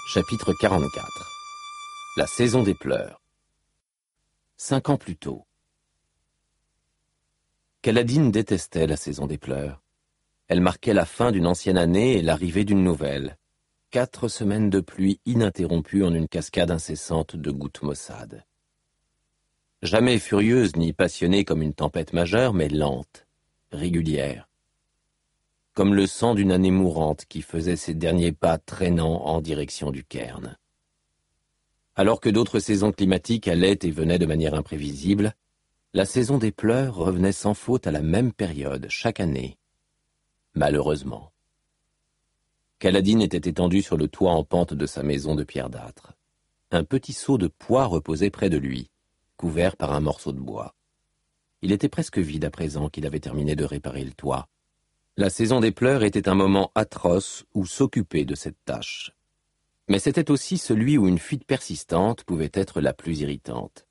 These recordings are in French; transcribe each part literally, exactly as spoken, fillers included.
Chapitre quarante-quatre. La saison des pleurs. Cinq ans plus tôt. Kaladin détestait la saison des pleurs. Elle marquait la fin d'une ancienne année et l'arrivée d'une nouvelle. Quatre semaines de pluie ininterrompues en une cascade incessante de gouttes maussades. Jamais furieuse ni passionnée comme une tempête majeure, mais lente, régulière. Comme le sang d'une année mourante qui faisait ses derniers pas traînant en direction du cairn. Alors que d'autres saisons climatiques allaient et venaient de manière imprévisible, la saison des pleurs revenait sans faute à la même période chaque année. Malheureusement. Kaladin était étendu sur le toit en pente de sa maison de pierre d'âtre. Un petit seau de pois reposait près de lui, couvert par un morceau de bois. Il était presque vide à présent qu'il avait terminé de réparer le toit. La saison des pleurs était un moment atroce où s'occuper de cette tâche. Mais c'était aussi celui où une fuite persistante pouvait être la plus irritante.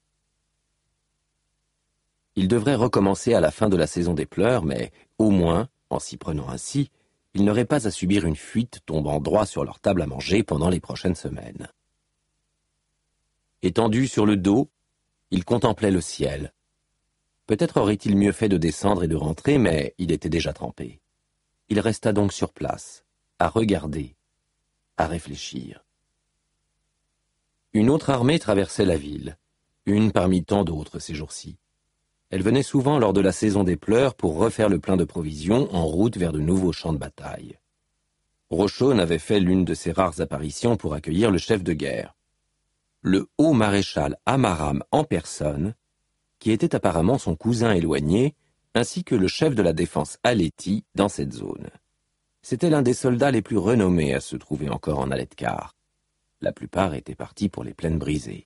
Il devrait recommencer à la fin de la saison des pleurs, mais au moins, en s'y prenant ainsi, il n'aurait pas à subir une fuite tombant droit sur leur table à manger pendant les prochaines semaines. Étendu sur le dos, il contemplait le ciel. Peut-être aurait-il mieux fait de descendre et de rentrer, mais il était déjà trempé. Il resta donc sur place, à regarder, à réfléchir. Une autre armée traversait la ville, une parmi tant d'autres ces jours-ci. Elle venait souvent lors de la saison des pleurs pour refaire le plein de provisions en route vers de nouveaux champs de bataille. Rochon avait fait l'une de ses rares apparitions pour accueillir le chef de guerre, le haut maréchal Amaram en personne, qui était apparemment son cousin éloigné, ainsi que le chef de la défense Alethi dans cette zone. C'était l'un des soldats les plus renommés à se trouver encore en Aletkar. La plupart étaient partis pour les plaines brisées.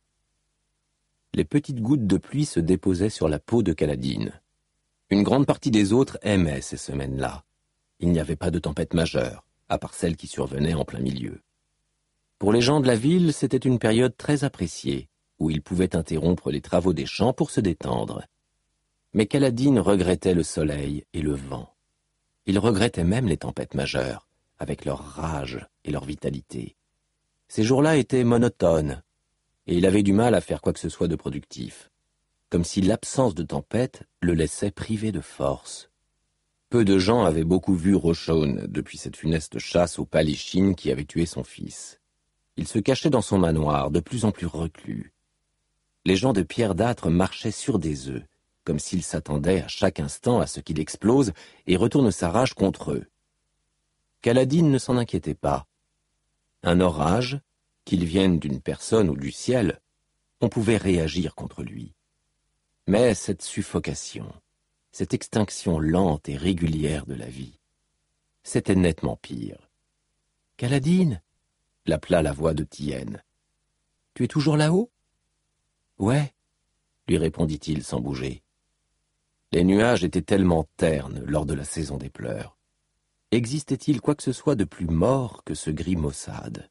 Les petites gouttes de pluie se déposaient sur la peau de Kaladin. Une grande partie des autres aimaient ces semaines-là. Il n'y avait pas de tempête majeure, à part celle qui survenait en plein milieu. Pour les gens de la ville, c'était une période très appréciée, où ils pouvaient interrompre les travaux des champs pour se détendre. Mais Kaladin regrettait le soleil et le vent. Il regrettait même les tempêtes majeures, avec leur rage et leur vitalité. Ces jours-là étaient monotones, et il avait du mal à faire quoi que ce soit de productif, comme si l'absence de tempête le laissait privé de force. Peu de gens avaient beaucoup vu Rochon depuis cette funeste chasse aux Paléchines qui avait tué son fils. Il se cachait dans son manoir, de plus en plus reclus. Les gens de pierre d'âtre marchaient sur des œufs, comme s'ils s'attendaient à chaque instant à ce qu'il explose et retourne sa rage contre eux. Kaladin ne s'en inquiétait pas. Un orage, qu'il vienne d'une personne ou du ciel, on pouvait réagir contre lui. Mais cette suffocation, cette extinction lente et régulière de la vie, c'était nettement pire. « Kaladin !» l'appela la voix de Tien. « Tu es toujours là-haut ?»« Ouais, » lui répondit-il sans bouger. Les nuages étaient tellement ternes lors de la saison des pleurs. Existait-il quoi que ce soit de plus mort que ce gris maussade?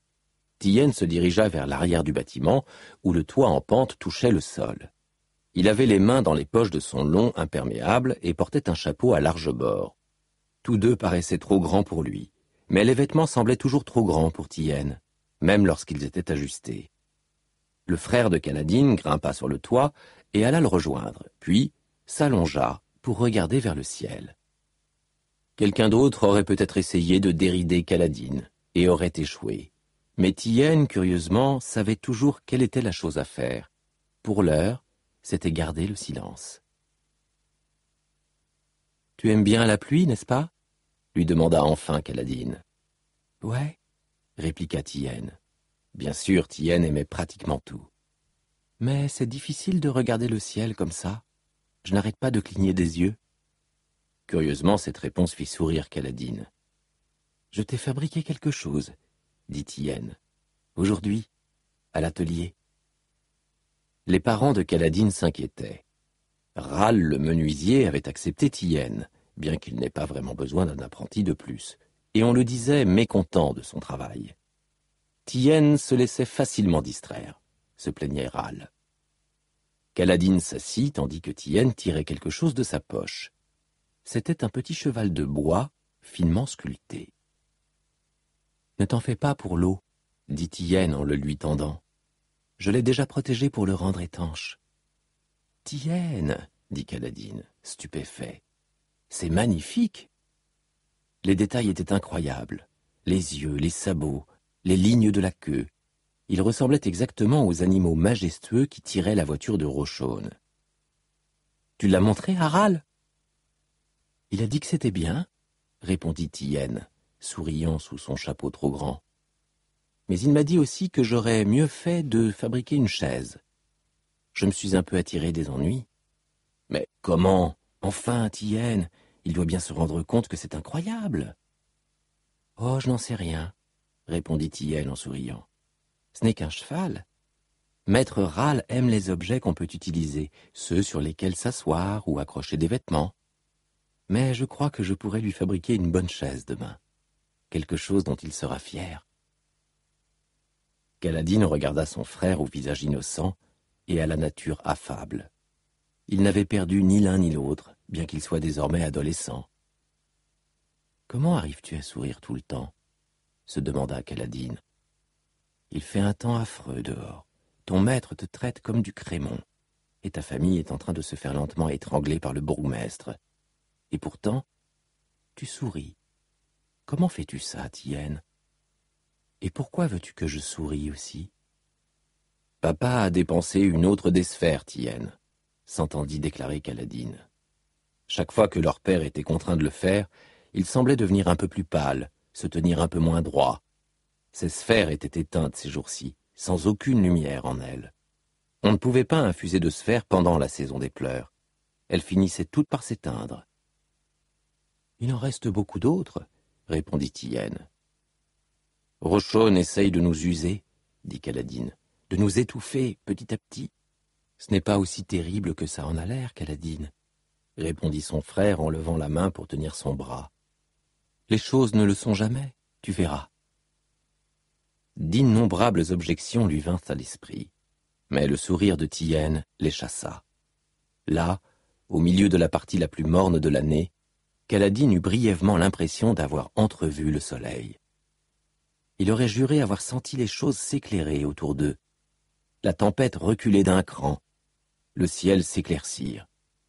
Tien se dirigea vers l'arrière du bâtiment, où le toit en pente touchait le sol. Il avait les mains dans les poches de son long imperméable et portait un chapeau à large bord. Tous deux paraissaient trop grands pour lui, mais les vêtements semblaient toujours trop grands pour Tien, même lorsqu'ils étaient ajustés. Le frère de Kaladin grimpa sur le toit et alla le rejoindre, puis s'allongea pour regarder vers le ciel. Quelqu'un d'autre aurait peut-être essayé de dérider Kaladin et aurait échoué. Mais Tien, curieusement, savait toujours quelle était la chose à faire. Pour l'heure, c'était garder le silence. « Tu aimes bien la pluie, n'est-ce pas ?» lui demanda enfin Kaladin. « Ouais, » répliqua Tien. Bien sûr, Tien aimait pratiquement tout. « Mais c'est difficile de regarder le ciel comme ça. Je n'arrête pas de cligner des yeux. » Curieusement, cette réponse fit sourire Kaladin. « Je t'ai fabriqué quelque chose, » dit Tien. « Aujourd'hui, à l'atelier. » Les parents de Kaladin s'inquiétaient. Ral, le menuisier, avait accepté Tien, bien qu'il n'ait pas vraiment besoin d'un apprenti de plus, et on le disait mécontent de son travail. Tien se laissait facilement distraire, se plaignait Ral. Kaladin s'assit tandis que Tien tirait quelque chose de sa poche. C'était un petit cheval de bois finement sculpté. « Ne t'en fais pas pour l'eau, dit Tien en le lui tendant. « Je l'ai déjà protégé pour le rendre étanche. »« Tien, dit Kaladin, stupéfait. « C'est magnifique !» Les détails étaient incroyables. Les yeux, les sabots, les lignes de la queue. Ils ressemblaient exactement aux animaux majestueux qui tiraient la voiture de Roshone. « Tu l'as montré, Harald ?»« Il a dit que c'était bien, » répondit Tien, souriant sous son chapeau trop grand. « Mais il m'a dit aussi que j'aurais mieux fait de fabriquer une chaise. Je me suis un peu attiré des ennuis. »« Mais comment ? Enfin, Tien, il doit bien se rendre compte que c'est incroyable. »« Oh, je n'en sais rien, » répondit Tien en souriant. « Ce n'est qu'un cheval. Maître Ral aime les objets qu'on peut utiliser, ceux sur lesquels s'asseoir ou accrocher des vêtements. Mais je crois que je pourrais lui fabriquer une bonne chaise demain, quelque chose dont il sera fier. » Kaladin regarda son frère au visage innocent et à la nature affable. Il n'avait perdu ni l'un ni l'autre, bien qu'il soit désormais adolescent. « Comment arrives-tu à sourire tout le temps ?» se demanda Kaladin. « Il fait un temps affreux dehors. Ton maître te traite comme du crémon, et ta famille est en train de se faire lentement étrangler par le bourgmestre. Et pourtant, tu souris. Comment fais-tu ça, Tien ? Et pourquoi veux-tu que je sourie aussi ? » « Papa a dépensé une autre des sphères, Tien, » s'entendit déclarer Kaladin. Chaque fois que leur père était contraint de le faire, il semblait devenir un peu plus pâle, se tenir un peu moins droit. Ses sphères étaient éteintes ces jours-ci, sans aucune lumière en elles. On ne pouvait pas infuser de sphères pendant la saison des pleurs. Elles finissaient toutes par s'éteindre. « Il en reste beaucoup d'autres, » répondit Tien. « Roshone essaye de nous user, » dit Kaladin, « de nous étouffer petit à petit. »« Ce n'est pas aussi terrible que ça en a l'air, Kaladin, » répondit son frère en levant la main pour tenir son bras. « Les choses ne le sont jamais, tu verras. » D'innombrables objections lui vinrent à l'esprit, mais le sourire de Tien les chassa. Là, au milieu de la partie la plus morne de l'année, Kaladin eut brièvement l'impression d'avoir entrevu le soleil. Il aurait juré avoir senti les choses s'éclairer autour d'eux. La tempête reculait d'un cran, le ciel s'éclaircir.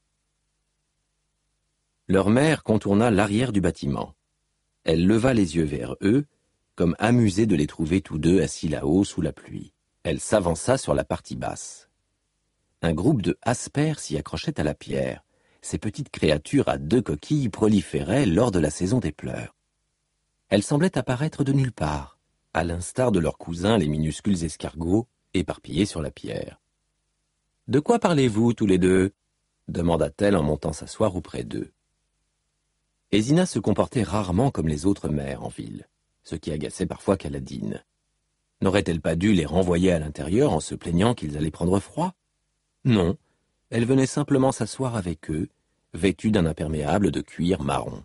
Leur mère contourna l'arrière du bâtiment. Elle leva les yeux vers eux, comme amusée de les trouver tous deux assis là-haut sous la pluie. Elle s'avança sur la partie basse. Un groupe de aspers s'y accrochait à la pierre. Ces petites créatures à deux coquilles proliféraient lors de la saison des pleurs. Elles semblaient apparaître de nulle part, à l'instar de leurs cousins les minuscules escargots éparpillés sur la pierre. « De quoi parlez-vous tous les deux ?» demanda-t-elle en montant s'asseoir auprès d'eux. Ezina se comportait rarement comme les autres mères en ville, ce qui agaçait parfois Kaladin. N'aurait-elle pas dû les renvoyer à l'intérieur en se plaignant qu'ils allaient prendre froid? Non, elle venait simplement s'asseoir avec eux, vêtue d'un imperméable de cuir marron.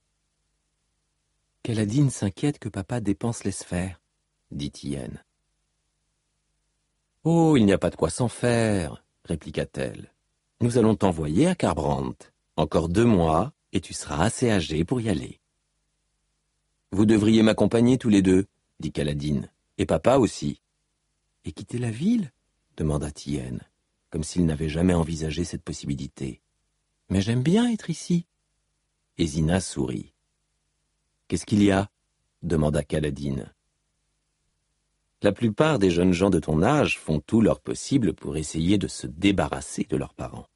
« Kaladin s'inquiète que papa dépense les sphères, » dit Tien. « Oh, il n'y a pas de quoi s'en faire, » répliqua-t-elle. « Nous allons t'envoyer à Karbrandt. Encore deux mois, et tu seras assez âgé pour y aller. »« Vous devriez m'accompagner tous les deux, » dit Kaladin, « et papa aussi. »« Et quitter la ville ?» demanda Tien, comme s'il n'avait jamais envisagé cette possibilité. « Mais j'aime bien être ici. » Ezina sourit. « Qu'est-ce qu'il y a ?» demanda Kaladin. « La plupart des jeunes gens de ton âge font tout leur possible pour essayer de se débarrasser de leurs parents.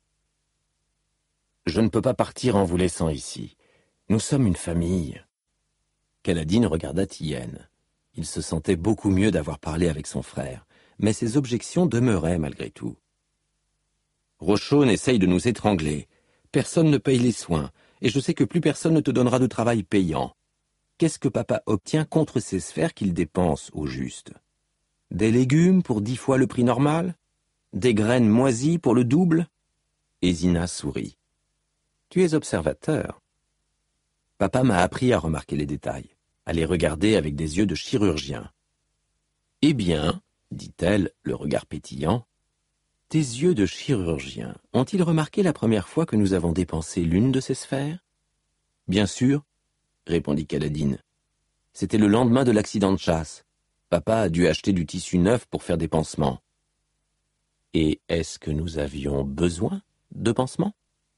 Je ne peux pas partir en vous laissant ici. Nous sommes une famille. » Kaladin regarda Tien. Il se sentait beaucoup mieux d'avoir parlé avec son frère, mais ses objections demeuraient malgré tout. « Roshone essaye de nous étrangler. Personne ne paye les soins, et je sais que plus personne ne te donnera de travail payant. Qu'est-ce que papa obtient contre ces sphères qu'il dépense au juste? Des légumes pour dix fois le prix normal? Des graines moisies pour le double ?» Ezina sourit. « Tu es observateur. Papa m'a appris à remarquer les détails, à les regarder avec des yeux de chirurgien. »« Eh bien, » dit-elle, le regard pétillant, « tes yeux de chirurgien ont-ils remarqué la première fois que nous avons dépensé l'une de ces sphères? »« Bien sûr, » répondit Kaladin. « C'était le lendemain de l'accident de chasse. Papa a dû acheter du tissu neuf pour faire des pansements. Et est-ce que nous avions besoin de pansements?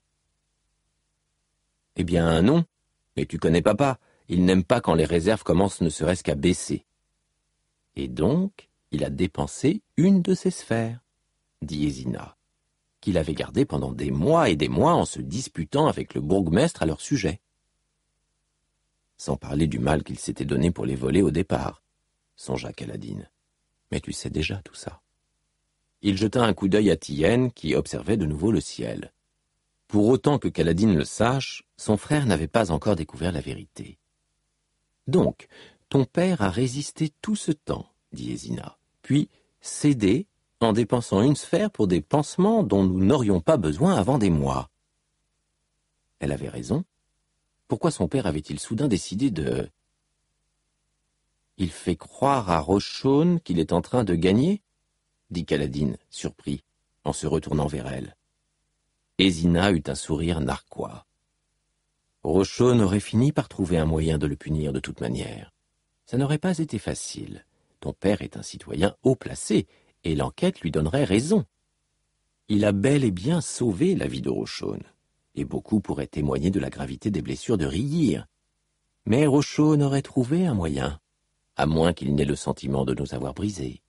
Eh bien non, mais tu connais papa, il n'aime pas quand les réserves commencent ne serait-ce qu'à baisser. Et donc, il a dépensé une de ses sphères, dit Esina, qu'il avait gardée pendant des mois et des mois en se disputant avec le bourgmestre à leur sujet. Sans parler du mal qu'il s'était donné pour les voler au départ, songea Kaladin. Mais tu sais déjà tout ça. Il jeta un coup d'œil à Tien qui observait de nouveau le ciel. Pour autant que Kaladin le sache, son frère n'avait pas encore découvert la vérité. « Donc, ton père a résisté tout ce temps, dit Esina, puis cédé en dépensant une sphère pour des pansements dont nous n'aurions pas besoin avant des mois. » Elle avait raison. Pourquoi son père avait-il soudain décidé de... « Il fait croire à Rochon qu'il est en train de gagner ?» dit Kaladin, surpris, en se retournant vers elle. Esina eut un sourire narquois. Rochon aurait fini par trouver un moyen de le punir de toute manière. Ça n'aurait pas été facile. Ton père est un citoyen haut placé, et l'enquête lui donnerait raison. Il a bel et bien sauvé la vie de Rochon, et beaucoup pourraient témoigner de la gravité des blessures de Riyir. Mais Rochon aurait trouvé un moyen, à moins qu'il n'ait le sentiment de nous avoir brisés.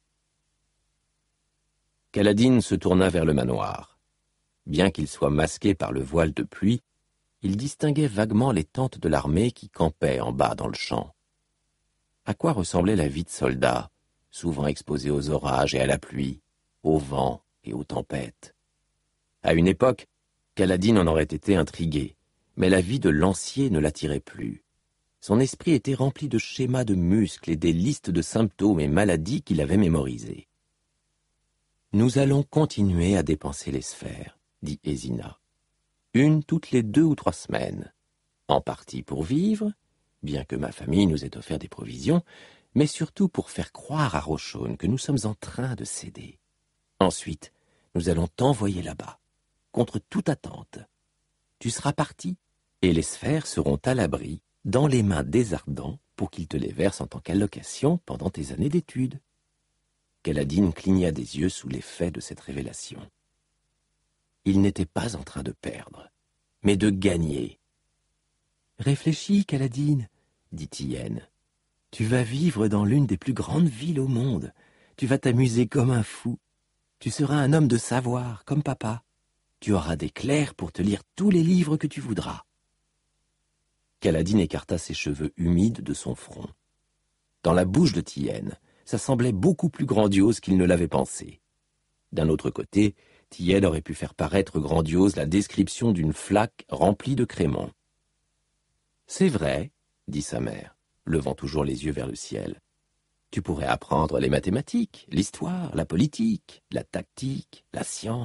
Kaladin se tourna vers le manoir. Bien qu'il soit masqué par le voile de pluie, il distinguait vaguement les tentes de l'armée qui campaient en bas dans le champ. À quoi ressemblait la vie de soldat, souvent exposé aux orages et à la pluie, au vent et aux tempêtes? À une époque, Kaladin en aurait été intrigué, mais la vie de lancier ne l'attirait plus. Son esprit était rempli de schémas de muscles et des listes de symptômes et maladies qu'il avait mémorisées. « Nous allons continuer à dépenser les sphères, » dit Esina. « Une toutes les deux ou trois semaines. En partie pour vivre, bien que ma famille nous ait offert des provisions, mais surtout pour faire croire à Rochon que nous sommes en train de céder. Ensuite, nous allons t'envoyer là-bas, contre toute attente. Tu seras parti, et les sphères seront à l'abri, dans les mains des Ardents, pour qu'ils te les versent en tant qu'allocation pendant tes années d'études. » Kaladin cligna des yeux sous l'effet de cette révélation. Il n'était pas en train de perdre, mais de gagner. « Réfléchis, Kaladin, » dit Tien. « Tu vas vivre dans l'une des plus grandes villes au monde. Tu vas t'amuser comme un fou. Tu seras un homme de savoir, comme papa. Tu auras des clercs pour te lire tous les livres que tu voudras. » Kaladin écarta ses cheveux humides de son front. Dans la bouche de Tien, ça semblait beaucoup plus grandiose qu'il ne l'avait pensé. D'un autre côté, Tien aurait pu faire paraître grandiose la description d'une flaque remplie de crémant. « C'est vrai, » dit sa mère, levant toujours les yeux vers le ciel. « Tu pourrais apprendre les mathématiques, l'histoire, la politique, la tactique, la science. »«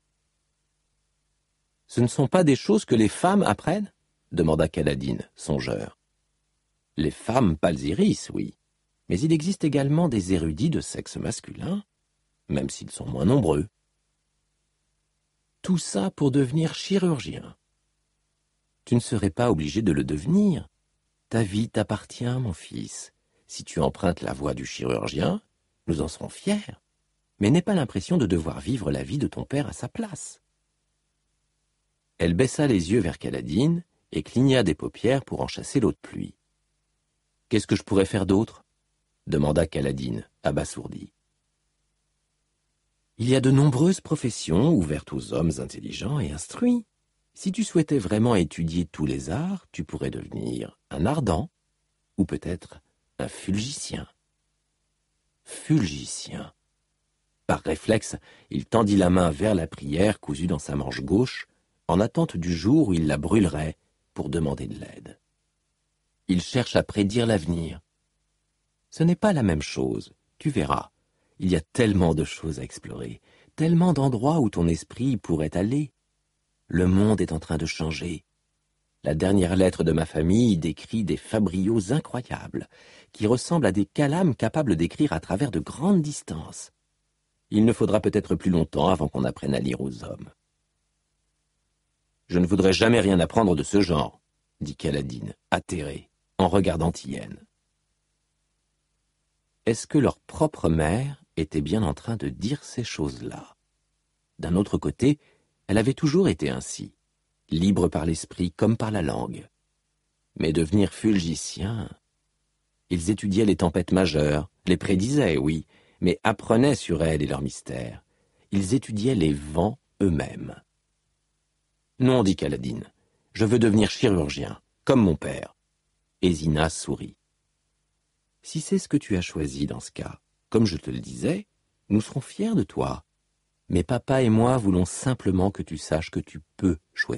Ce ne sont pas des choses que les femmes apprennent ?» demanda Kaladin, songeur. « Les femmes Palzyris, oui. Mais il existe également des érudits de sexe masculin, même s'ils sont moins nombreux. Tout ça pour devenir chirurgien. Tu ne serais pas obligé de le devenir. Ta vie t'appartient, mon fils. Si tu empruntes la voie du chirurgien, nous en serons fiers. Mais n'aie pas l'impression de devoir vivre la vie de ton père à sa place. » Elle baissa les yeux vers Kaladin et cligna des paupières pour en chasser l'eau de pluie. « Qu'est-ce que je pourrais faire d'autre ?» demanda Kaladin, abasourdi. « Il y a de nombreuses professions ouvertes aux hommes intelligents et instruits. Si tu souhaitais vraiment étudier tous les arts, tu pourrais devenir un ardent, ou peut-être un fulgicien. » Fulgicien. Par réflexe, il tendit la main vers la prière cousue dans sa manche gauche, en attente du jour où il la brûlerait pour demander de l'aide. Il cherche à prédire l'avenir. Ce n'est pas la même chose, tu verras. Il y a tellement de choses à explorer, tellement d'endroits où ton esprit pourrait aller. Le monde est en train de changer. La dernière lettre de ma famille décrit des fabriaux incroyables, qui ressemblent à des calames capables d'écrire à travers de grandes distances. Il ne faudra peut-être plus longtemps avant qu'on apprenne à lire aux hommes. « Je ne voudrais jamais rien apprendre de ce genre, » dit Kaladin, atterré, en regardant Tien. Est-ce que leur propre mère était bien en train de dire ces choses-là? D'un autre côté, elle avait toujours été ainsi, libre par l'esprit comme par la langue. Mais devenir fulgicien... Ils étudiaient les tempêtes majeures, les prédisaient, oui, mais apprenaient sur elles et leurs mystères. Ils étudiaient les vents eux-mêmes. « Non, dit Kaladin, je veux devenir chirurgien, comme mon père. » Et Zina sourit. « Si c'est ce que tu as choisi dans ce cas, comme je te le disais, nous serons fiers de toi. Mais papa et moi voulons simplement que tu saches que tu peux choisir. »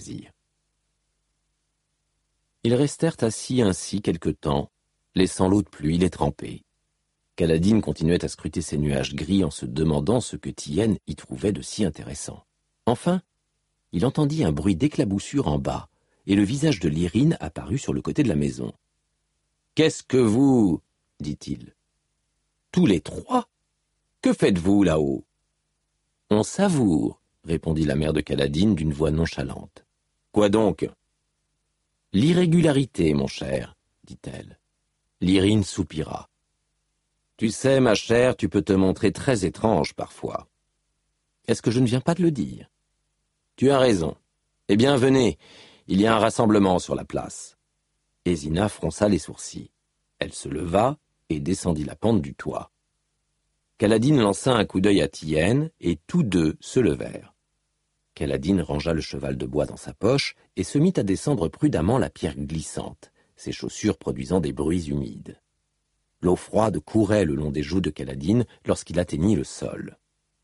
Ils restèrent assis ainsi quelque temps, laissant l'eau de pluie les tremper. Kaladin continuait à scruter ces nuages gris en se demandant ce que Tien y trouvait de si intéressant. Enfin, il entendit un bruit d'éclaboussure en bas, et le visage de Lyrine apparut sur le côté de la maison. « Qu'est-ce que vous... » dit-il. « Tous les trois? Que faites-vous là-haut ?»« On savoure, » répondit la mère de Kaladin d'une voix nonchalante. « Quoi donc ?»« L'irrégularité, mon cher, » dit-elle. Lyrine soupira. « Tu sais, ma chère, tu peux te montrer très étrange parfois. Est-ce que je ne viens pas de le dire? Tu as raison. Eh bien, venez, il y a un rassemblement sur la place. » Et Zina fronça les sourcils. Elle se leva et descendit la pente du toit. Kaladin lança un coup d'œil à Tien, et tous deux se levèrent. Kaladin rangea le cheval de bois dans sa poche et se mit à descendre prudemment la pierre glissante, ses chaussures produisant des bruits humides. L'eau froide courait le long des joues de Kaladin lorsqu'il atteignit le sol.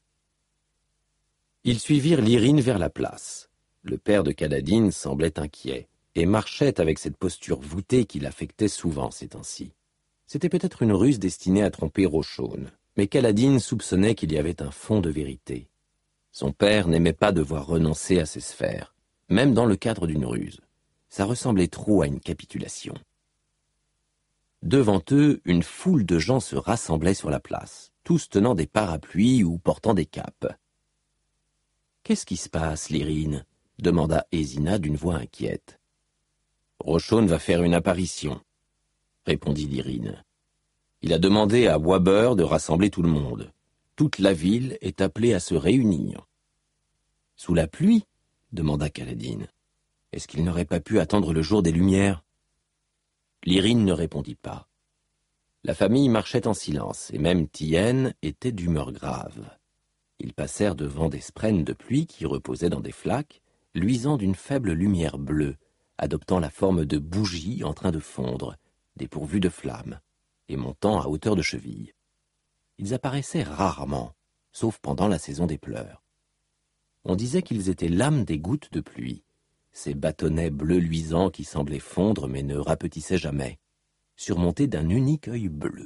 Ils suivirent Lyrine vers la place. Le père de Kaladin semblait inquiet et marchait avec cette posture voûtée qu'il affectait souvent ces temps-ci. C'était peut-être une ruse destinée à tromper Rochaune, mais Kaladin soupçonnait qu'il y avait un fond de vérité. Son père n'aimait pas devoir renoncer à ses sphères, même dans le cadre d'une ruse. Ça ressemblait trop à une capitulation. Devant eux, une foule de gens se rassemblait sur la place, tous tenant des parapluies ou portant des capes. « Qu'est-ce qui se passe, Lyrine ?» demanda Zina d'une voix inquiète. « Rochaune va faire une apparition, » répondit Lyrine. « Il a demandé à Waber de rassembler tout le monde. Toute la ville est appelée à se réunir. »« Sous la pluie ?» demanda Kaladin. « Est-ce qu'il n'aurait pas pu attendre le jour des Lumières ?» Lyrine ne répondit pas. La famille marchait en silence, et même Tien était d'humeur grave. Ils passèrent devant des sprènes de pluie qui reposaient dans des flaques, luisant d'une faible lumière bleue, adoptant la forme de bougies en train de fondre, dépourvues de flammes, et montant à hauteur de cheville. Ils apparaissaient rarement, sauf pendant la saison des pleurs. On disait qu'ils étaient l'âme des gouttes de pluie, ces bâtonnets bleus luisants qui semblaient fondre mais ne rapetissaient jamais, surmontés d'un unique œil bleu.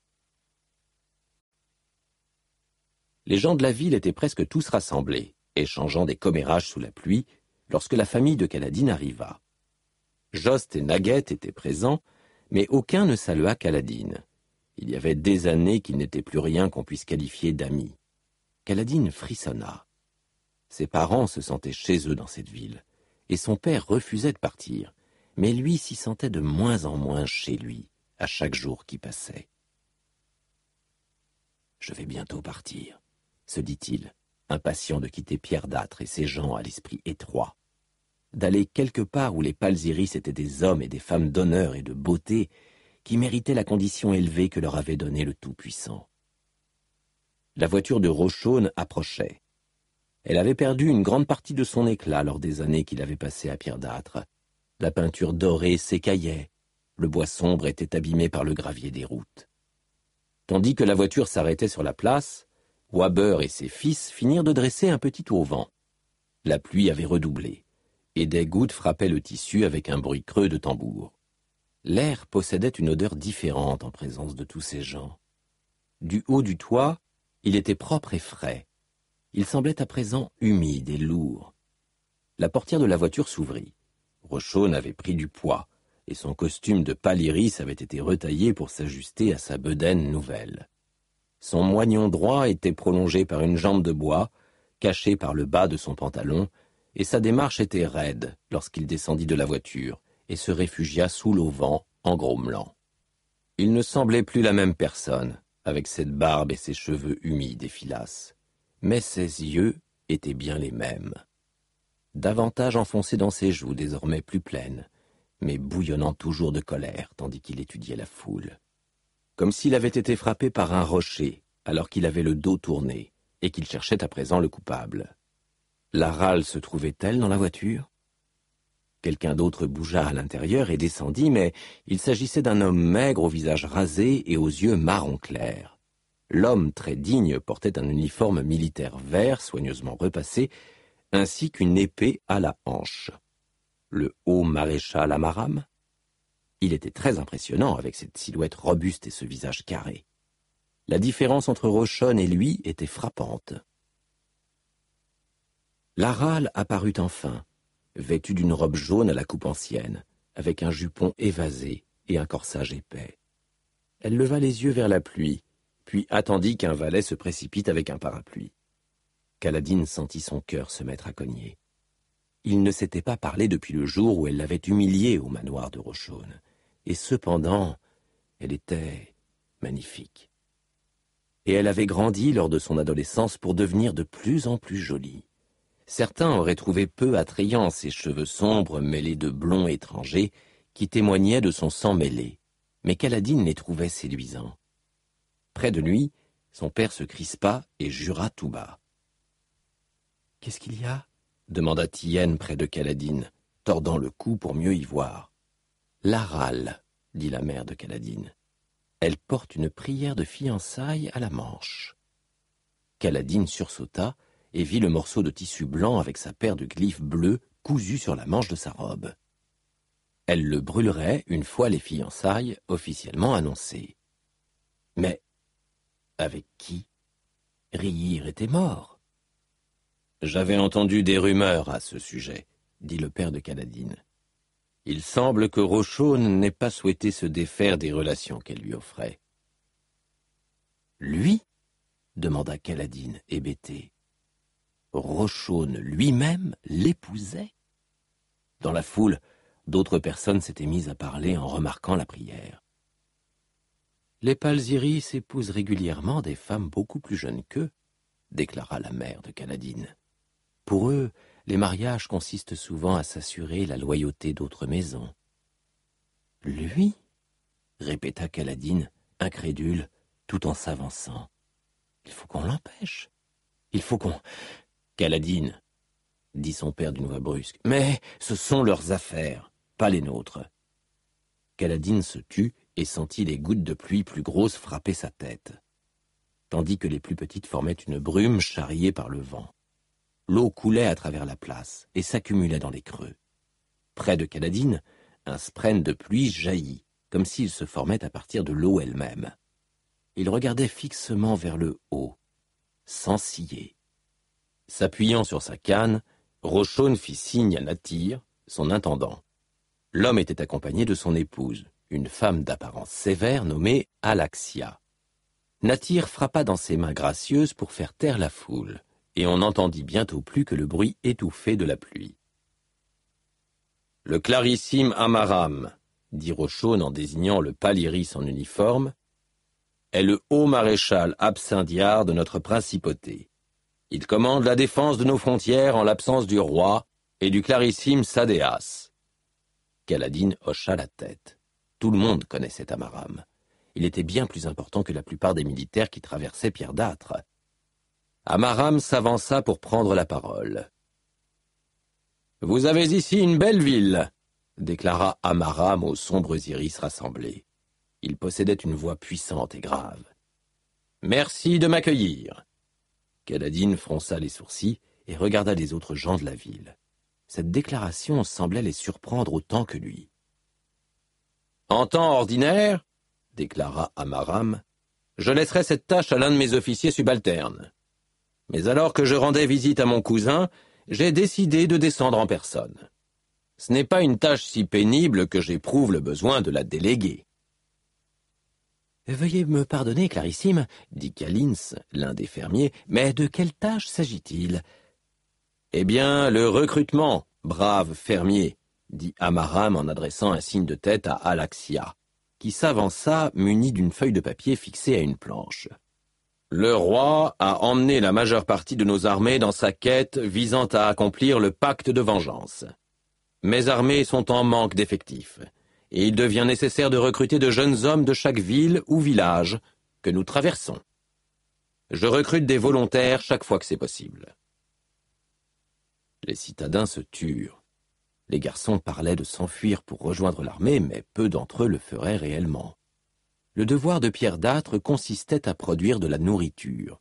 Les gens de la ville étaient presque tous rassemblés, échangeant des commérages sous la pluie, lorsque la famille de Kaladin arriva. Jost et Naguette étaient présents, mais aucun ne salua Kaladin. Il y avait des années qu'il n'était plus rien qu'on puisse qualifier d'amis. Kaladin frissonna. Ses parents se sentaient chez eux dans cette ville, et son père refusait de partir, mais lui s'y sentait de moins en moins chez lui, à chaque jour qui passait. « Je vais bientôt partir, » se dit-il, impatient de quitter Pierre d'Âtre et ses gens à l'esprit étroit, d'aller quelque part où les Palzyris étaient des hommes et des femmes d'honneur et de beauté qui méritaient la condition élevée que leur avait donnée le Tout-Puissant. La voiture de Rochaune approchait. Elle avait perdu une grande partie de son éclat lors des années qu'il avait passées à Pierre d'Âtre. La peinture dorée s'écaillait, le bois sombre était abîmé par le gravier des routes. Tandis que la voiture s'arrêtait sur la place, Waber et ses fils finirent de dresser un petit auvent. La pluie avait redoublé, et des gouttes frappaient le tissu avec un bruit creux de tambour. L'air possédait une odeur différente en présence de tous ces gens. Du haut du toit, il était propre et frais. Il semblait à présent humide et lourd. La portière de la voiture s'ouvrit. Rochaune avait pris du poids, et son costume de Paléris avait été retaillé pour s'ajuster à sa bedaine nouvelle. Son moignon droit était prolongé par une jambe de bois, cachée par le bas de son pantalon, et sa démarche était raide lorsqu'il descendit de la voiture et se réfugia sous l'auvent en grommelant. Il ne semblait plus la même personne, avec cette barbe et ses cheveux humides et filasses, mais ses yeux étaient bien les mêmes. Davantage enfoncés dans ses joues, désormais plus pleines, mais bouillonnant toujours de colère, tandis qu'il étudiait la foule. Comme s'il avait été frappé par un rocher, alors qu'il avait le dos tourné, et qu'il cherchait à présent le coupable. La râle se trouvait-elle dans la voiture? Quelqu'un d'autre bougea à l'intérieur et descendit, mais il s'agissait d'un homme maigre au visage rasé et aux yeux marron clair. L'homme, très digne, portait un uniforme militaire vert, soigneusement repassé, ainsi qu'une épée à la hanche. Le haut maréchal Amaram? Il était très impressionnant avec cette silhouette robuste et ce visage carré. La différence entre Rochon et lui était frappante. La râle apparut enfin, vêtue d'une robe jaune à la coupe ancienne, avec un jupon évasé et un corsage épais. Elle leva les yeux vers la pluie, puis attendit qu'un valet se précipite avec un parapluie. Kaladin sentit son cœur se mettre à cogner. Il ne s'était pas parlé depuis le jour où elle l'avait humilié au manoir de Rochon, et cependant, elle était magnifique. Et elle avait grandi lors de son adolescence pour devenir de plus en plus jolie. Certains auraient trouvé peu attrayants ses cheveux sombres mêlés de blonds étrangers qui témoignaient de son sang mêlé, mais Kaladin les trouvait séduisants. Près de lui, son père se crispa et jura tout bas. « Qu'est-ce qu'il y a » demanda Tien près de Kaladin, tordant le cou pour mieux y voir. « La râle, » dit la mère de Kaladin. « Elle porte une prière de fiançailles à la manche. » Kaladin sursauta et vit le morceau de tissu blanc avec sa paire de glyphes bleus cousus sur la manche de sa robe. Elle le brûlerait une fois les fiançailles officiellement annoncées. Mais avec qui? Riyir était mort. « J'avais entendu des rumeurs à ce sujet, » dit le père de Kaladin. « Il semble que Rochon n'ait pas souhaité se défaire des relations qu'elle lui offrait. »« Lui » demanda Kaladin, hébété. Rochon lui-même l'épousait. Dans la foule, d'autres personnes s'étaient mises à parler en remarquant la prière. Les Palzyris épousent régulièrement des femmes beaucoup plus jeunes qu'eux, déclara la mère de Kaladin. Pour eux, les mariages consistent souvent à s'assurer la loyauté d'autres maisons. Lui? Répéta Kaladin, incrédule, tout en s'avançant. Il faut qu'on l'empêche. Il faut qu'on... Kaladin, dit son père d'une voix brusque, mais ce sont leurs affaires, pas les nôtres. Kaladin se tut et sentit les gouttes de pluie plus grosses frapper sa tête, tandis que les plus petites formaient une brume charriée par le vent. L'eau coulait à travers la place et s'accumulait dans les creux. Près de Kaladin, un spren de pluie jaillit, comme s'il se formait à partir de l'eau elle-même. Il regardait fixement vers le haut, sans scier. S'appuyant sur sa canne, Rochon fit signe à Natir, son intendant. L'homme était accompagné de son épouse, une femme d'apparence sévère nommée Alaxia. Natir frappa dans ses mains gracieuses pour faire taire la foule, et on n'entendit bientôt plus que le bruit étouffé de la pluie. « Le clarissime Amaram, » dit Rochon en désignant le Pallyris en uniforme, « est le haut maréchal absinthiard de notre principauté. Il commande la défense de nos frontières en l'absence du roi et du clarissime Sadéas. » Kaladin hocha la tête. Tout le monde connaissait Amaram. Il était bien plus important que la plupart des militaires qui traversaient Pierre d'Âtre. Amaram s'avança pour prendre la parole. « Vous avez ici une belle ville, » déclara Amaram aux sombres iris rassemblés. Il possédait une voix puissante et grave. « Merci de m'accueillir. » Kaladin fronça les sourcils et regarda les autres gens de la ville. Cette déclaration semblait les surprendre autant que lui. « En temps ordinaire, » déclara Amaram, « je laisserai cette tâche à l'un de mes officiers subalternes. Mais alors que je rendais visite à mon cousin, j'ai décidé de descendre en personne. Ce n'est pas une tâche si pénible que j'éprouve le besoin de la déléguer. »« Veuillez me pardonner, Clarissime, » dit Kalins, l'un des fermiers, « mais de quelle tâche s'agit-il ?»« Eh bien, le recrutement, brave fermier, » dit Amaram en adressant un signe de tête à Alaxia, qui s'avança muni d'une feuille de papier fixée à une planche. Le roi a emmené la majeure partie de nos armées dans sa quête visant à accomplir le pacte de vengeance. Mes armées sont en manque d'effectifs, et il devient nécessaire de recruter de jeunes hommes de chaque ville ou village que nous traversons. Je recrute des volontaires chaque fois que c'est possible. Les citadins se turent. Les garçons parlaient de s'enfuir pour rejoindre l'armée, mais peu d'entre eux le feraient réellement. Le devoir de Pierre d'Âtre consistait à produire de la nourriture.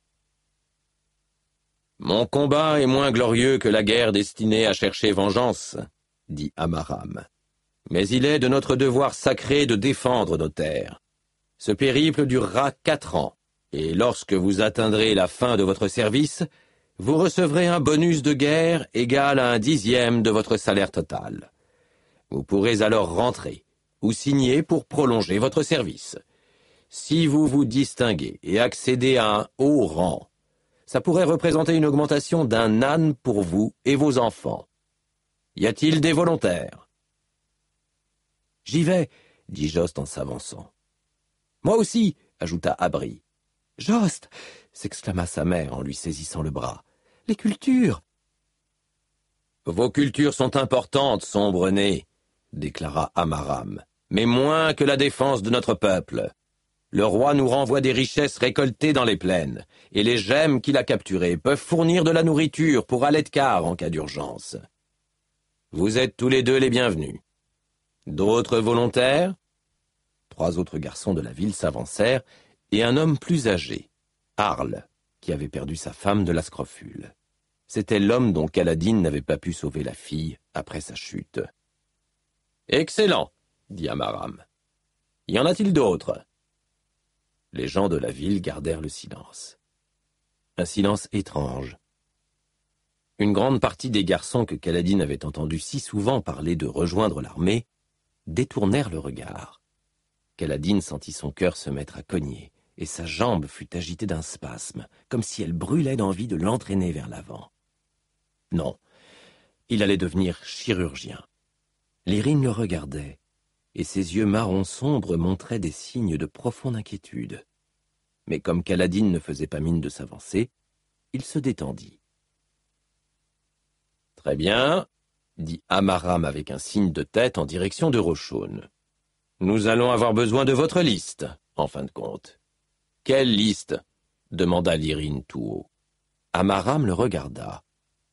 « Mon combat est moins glorieux que la guerre destinée à chercher vengeance, » dit Amaram. « Mais il est de notre devoir sacré de défendre nos terres. Ce périple durera quatre ans, et lorsque vous atteindrez la fin de votre service, vous recevrez un bonus de guerre égal à un dixième de votre salaire total. Vous pourrez alors rentrer ou signer pour prolonger votre service. Si vous vous distinguez et accédez à un haut rang, ça pourrait représenter une augmentation d'un âne pour vous et vos enfants. Y a-t-il des volontaires ? » « J'y vais, » dit Jost en s'avançant. « Moi aussi, » ajouta Abri. « Jost !» s'exclama sa mère en lui saisissant le bras. « Les cultures !»« Vos cultures sont importantes, sombre-né, » déclara Amaram, « mais moins que la défense de notre peuple. Le roi nous renvoie des richesses récoltées dans les plaines, et les gemmes qu'il a capturées peuvent fournir de la nourriture pour Aletkar en cas d'urgence. Vous êtes tous les deux les bienvenus. D'autres volontaires ?» Trois autres garçons de la ville s'avancèrent, et un homme plus âgé, Arl, qui avait perdu sa femme de la scrofule. C'était l'homme dont Kaladin n'avait pas pu sauver la fille après sa chute. « Excellent, » dit Amaram. « Y en a-t-il d'autres ?» Les gens de la ville gardèrent le silence. Un silence étrange. Une grande partie des garçons que Kaladin avait entendus si souvent parler de rejoindre l'armée détournèrent le regard. Kaladin sentit son cœur se mettre à cogner, et sa jambe fut agitée d'un spasme, comme si elle brûlait d'envie de l'entraîner vers l'avant. Non, il allait devenir chirurgien. Lyrine le regardait, et ses yeux marron sombre montraient des signes de profonde inquiétude. Mais comme Kaladin ne faisait pas mine de s'avancer, il se détendit. « Très bien, » dit Amaram avec un signe de tête en direction de Rochaune. « Nous allons avoir besoin de votre liste, en fin de compte. »« Quelle liste ?» demanda Lyrine tout haut. Amaram le regarda.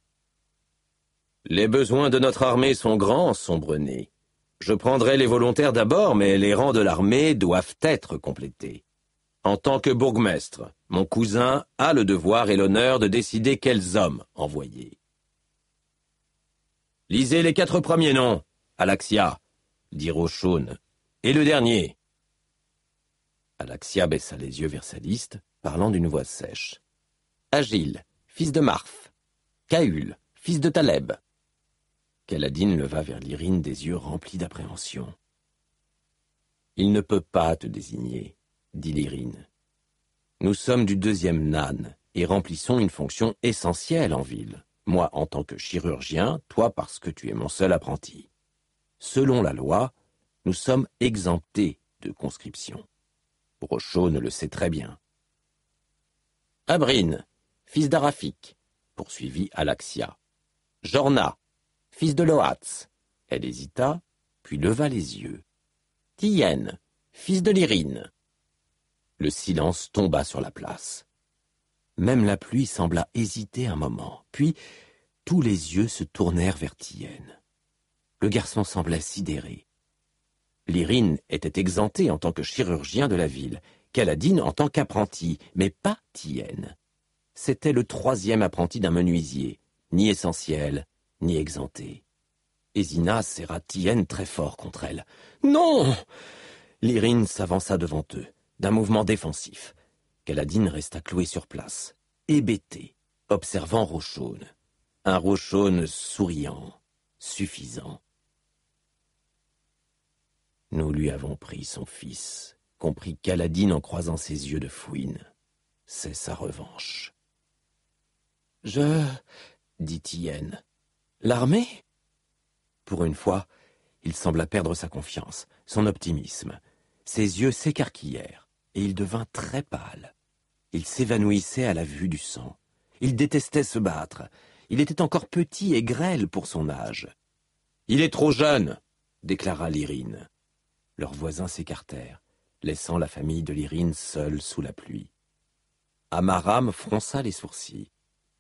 « Les besoins de notre armée sont grands, sombre-né. Je prendrai les volontaires d'abord, mais les rangs de l'armée doivent être complétés. En tant que bourgmestre, mon cousin a le devoir et l'honneur de décider quels hommes envoyer. » « Lisez les quatre premiers noms, Alaxia, » dit Rochaune, « et le dernier. » Alaxia baissa les yeux vers sa liste, parlant d'une voix sèche. « Agile, fils de Marf. Kaül, fils de Taleb. » Kaladin leva vers Lyrine des yeux remplis d'appréhension. « Il ne peut pas te désigner, » dit Lyrine. « Nous sommes du deuxième Nan et remplissons une fonction essentielle en ville. Moi en tant que chirurgien, toi parce que tu es mon seul apprenti. Selon la loi, nous sommes exemptés de conscription. Rochaune le sait très bien. »« Abrin, fils d'Arafik, » poursuivit Alaxia. « Jorna, fils de Lohatz. » Elle hésita, puis leva les yeux. « Tien, fils de Lyrine. » Le silence tomba sur la place. Même la pluie sembla hésiter un moment, puis tous les yeux se tournèrent vers Tien. Le garçon semblait sidéré. Lyrine était exempté en tant que chirurgien de la ville, Kaladin en tant qu'apprenti, mais pas Tien. C'était le troisième apprenti d'un menuisier, ni essentiel, ni exempté. Ezina serra Tien très fort contre elle. « Non !» Lyrine s'avança devant eux, d'un mouvement défensif. Kaladin resta cloué sur place, hébété, observant Rochaune. Un Rochaune souriant, suffisant. « Nous lui avons pris son fils, » comprit Kaladin en croisant ses yeux de fouine. « C'est sa revanche. »« Je... » dit Tien. « L'armée ?» Pour une fois, il sembla perdre sa confiance, son optimisme. Ses yeux s'écarquillèrent, et il devint très pâle. Il s'évanouissait à la vue du sang. Il détestait se battre. Il était encore petit et grêle pour son âge. « Il est trop jeune !» déclara Lyrine. Leurs voisins s'écartèrent, laissant la famille de Lyrine seule sous la pluie. Amaram fronça les sourcils.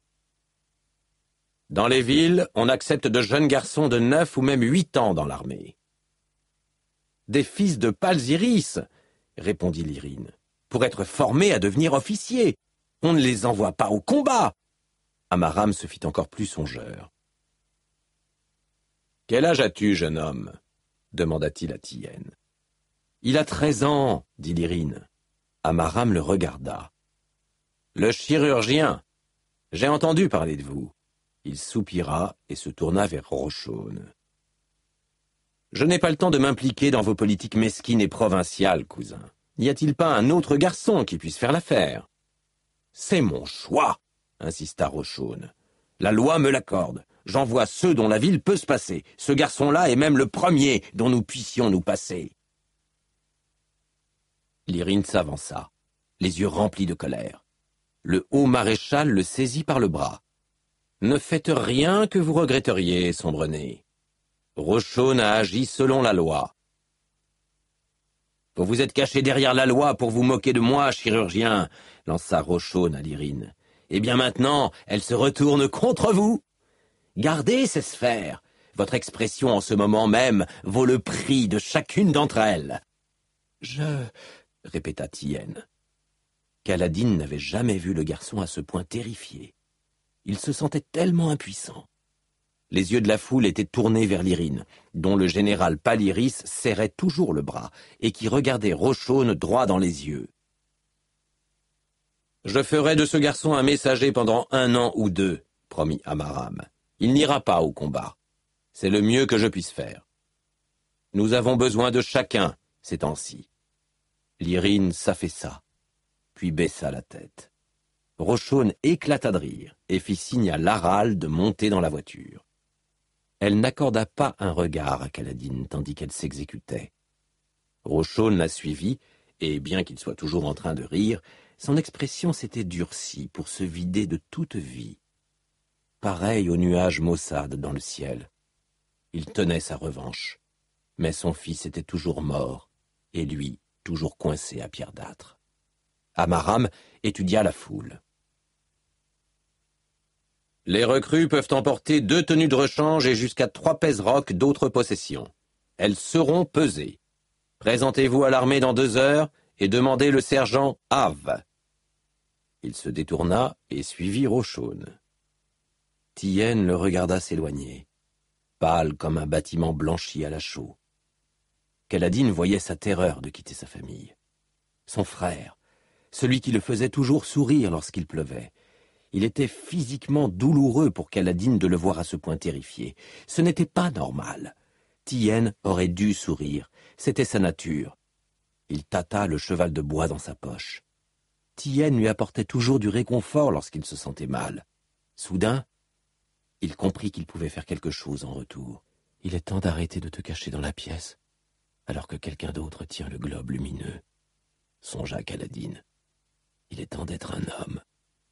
« Dans les villes, on accepte de jeunes garçons de neuf ou même huit ans dans l'armée. »« Des fils de Palzyris !» répondit Lyrine. « Pour être formés à devenir officiers. On ne les envoie pas au combat !» Amaram se fit encore plus songeur. « Quel âge as-tu, jeune homme ?» demanda-t-il à Tiyên. « Il a treize ans, dit Lyrine. Amaram le regarda. « Le chirurgien, j'ai entendu parler de vous. » Il soupira et se tourna vers Rochaune. « Je n'ai pas le temps de m'impliquer dans vos politiques mesquines et provinciales, cousin. N'y a-t-il pas un autre garçon qui puisse faire l'affaire ?»« C'est mon choix, » insista Rochaune. « La loi me l'accorde. J'envoie ceux dont la ville peut se passer. Ce garçon-là est même le premier dont nous puissions nous passer. » Lyrine s'avança, les yeux remplis de colère. Le haut maréchal le saisit par le bras. « Ne faites rien que vous regretteriez, Sombrené. Rochaune a agi selon la loi. »« Vous vous êtes caché derrière la loi pour vous moquer de moi, chirurgien, » lança Rochaune à Lyrine. « Eh bien maintenant, elle se retourne contre vous. Gardez ces sphères. Votre expression en ce moment même vaut le prix de chacune d'entre elles. »« Je... » répéta Tiyên. Kaladin n'avait jamais vu le garçon à ce point terrifié. Il se sentait tellement impuissant. Les yeux de la foule étaient tournés vers Lyrine, dont le général Pallyris serrait toujours le bras et qui regardait Rochaune droit dans les yeux. « Je ferai de ce garçon un messager pendant un an ou deux, » promit Amaram. « Il n'ira pas au combat. C'est le mieux que je puisse faire. Nous avons besoin de chacun ces temps-ci. » Lyrine s'affaissa, puis baissa la tête. Rochaune éclata de rire et fit signe à Laral de monter dans la voiture. Elle n'accorda pas un regard à Kaladin tandis qu'elle s'exécutait. Rochaune la suivit, et bien qu'il soit toujours en train de rire, son expression s'était durcie pour se vider de toute vie. Pareil aux nuages maussades dans le ciel. Il tenait sa revanche, mais son fils était toujours mort, et lui toujours coincé à pierre d'âtre. Amaram étudia la foule. « Les recrues peuvent emporter deux tenues de rechange et jusqu'à trois pèse-rocs d'autres possessions. Elles seront pesées. Présentez-vous à l'armée dans deux heures et demandez le sergent Have. » Il se détourna et suivit Rochaune. Tiyên le regarda s'éloigner, pâle comme un bâtiment blanchi à la chaux. Kaladin voyait sa terreur de quitter sa famille. Son frère, celui qui le faisait toujours sourire lorsqu'il pleuvait. Il était physiquement douloureux pour Kaladin de le voir à ce point terrifié. Ce n'était pas normal. Tiyên aurait dû sourire, c'était sa nature. Il tâta le cheval de bois dans sa poche. Tiyên lui apportait toujours du réconfort lorsqu'il se sentait mal. Soudain, il comprit qu'il pouvait faire quelque chose en retour. « Il est temps d'arrêter de te cacher dans la pièce, alors que quelqu'un d'autre tient le globe lumineux, » songea Kaladin. « Il est temps d'être un homme. »«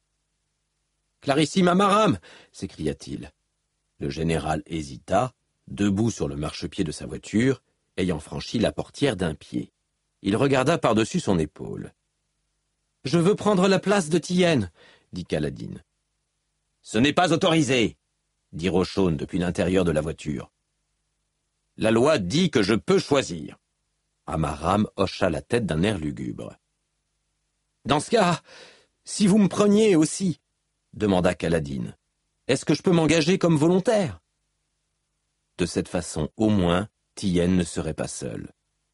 Clarissime Amaram !» s'écria-t-il. Le général hésita, debout sur le marchepied de sa voiture, ayant franchi la portière d'un pied. Il regarda par-dessus son épaule. « Je veux prendre la place de Tiyên, » dit Kaladin. « Ce n'est pas autorisé, » dit Rochaune depuis l'intérieur de la voiture. « La loi dit que je peux choisir. » Amaram hocha la tête d'un air lugubre. « Dans ce cas, si vous me preniez aussi, » demanda Kaladin, « est-ce que je peux m'engager comme volontaire ?» De cette façon, au moins, Tiyên ne serait pas seul.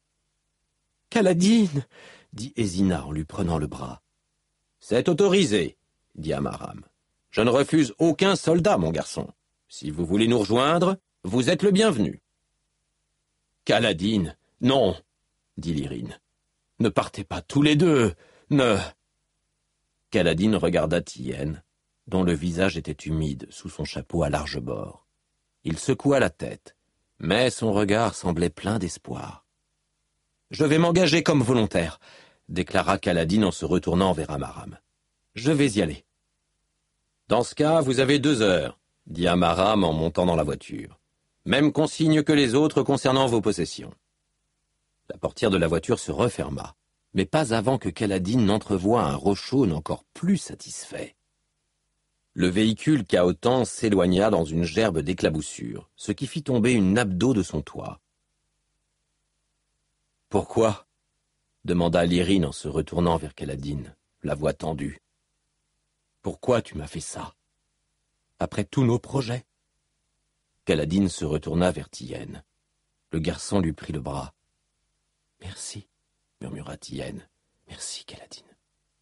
« Kaladin !» dit Ezina en lui prenant le bras. « C'est autorisé, » dit Amaram. « Je ne refuse aucun soldat, mon garçon. Si vous voulez nous rejoindre, vous êtes le bienvenu. »« Kaladin, non !» dit Lyrine. « Ne partez pas tous les deux, ne... » Kaladin regarda Tiyên, dont le visage était humide sous son chapeau à large bord. Il secoua la tête, mais son regard semblait plein d'espoir. Je vais m'engager comme volontaire, déclara Kaladin en se retournant vers Amaram. Je vais y aller. Dans ce cas, vous avez deux heures, dit Amaram en montant dans la voiture. Même consigne que les autres concernant vos possessions. La portière de la voiture se referma, mais pas avant que Kaladin n'entrevoie un Rochaune encore plus satisfait. Le véhicule cahotant s'éloigna dans une gerbe d'éclaboussures, ce qui fit tomber une nappe d'eau de son toit. « Pourquoi » demanda Lyrine en se retournant vers Kaladin, la voix tendue. « Pourquoi tu m'as fait ça? Après tous nos projets ?» Kaladin se retourna vers Tien. Le garçon lui prit le bras. « Merci, » murmura Tien. « Merci, Kaladin. Merci. »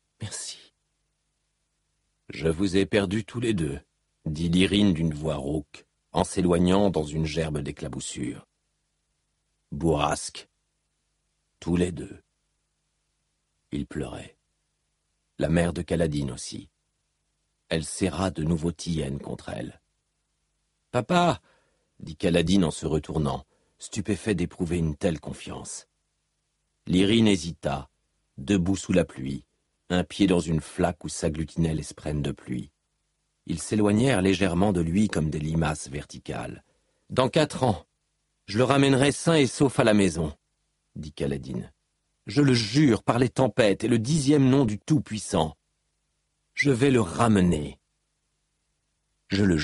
« Je vous ai perdus tous les deux, » dit Lyrine d'une voix rauque, en s'éloignant dans une gerbe d'éclaboussures. « Bourrasque. Tous les deux. » Il pleurait. La mère de Kaladin aussi. Elle serra de nouveau Tien contre elle. « Papa !» dit Kaladin en se retournant, stupéfait d'éprouver une telle confiance. Lyrine hésita, debout sous la pluie, un pied dans une flaque où s'agglutinaient les sprènes de pluie. Ils s'éloignèrent légèrement de lui comme des limaces verticales. « Dans quatre ans, je le ramènerai sain et sauf à la maison, » dit Kaladin. « Je le jure par les tempêtes et le dixième nom du Tout-Puissant. Je vais le ramener. Je le jure. »